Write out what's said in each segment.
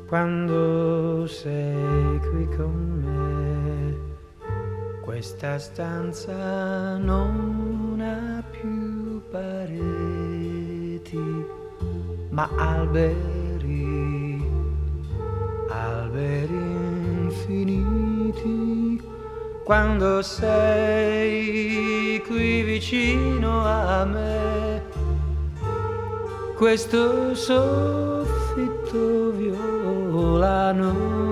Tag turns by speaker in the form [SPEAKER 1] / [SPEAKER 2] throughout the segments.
[SPEAKER 1] quando sei qui con me. Questa stanza non ha più pareti, ma alberi, alberi infiniti. Quando sei qui vicino a me, questo soffitto violano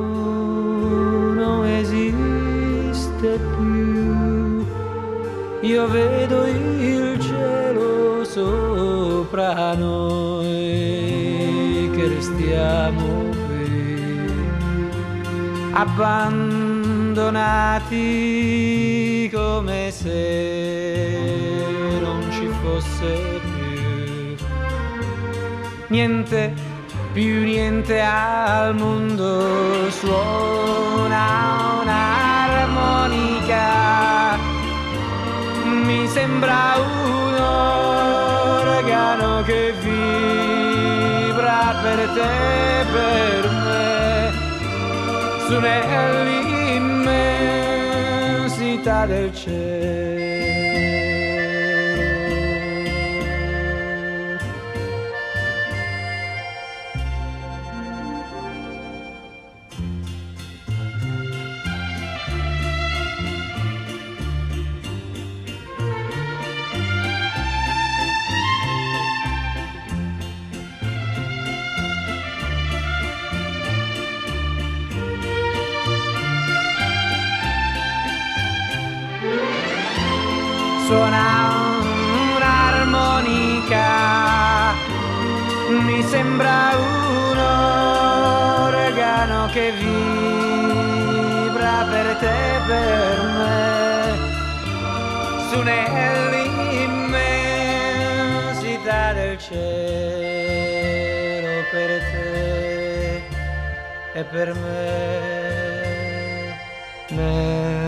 [SPEAKER 1] non esiste più. Io vedo il cielo sopra noi, che restiamo qui, abbandonati come se non ci fosse più niente, più niente al mondo. Suona un'armonica, mi sembra un organo che vibra per te e per me, su nell'immensità del cielo. Suona un'armonica, mi sembra un organo che vibra per te e per me, su nell'immensità del cielo, per te e per me.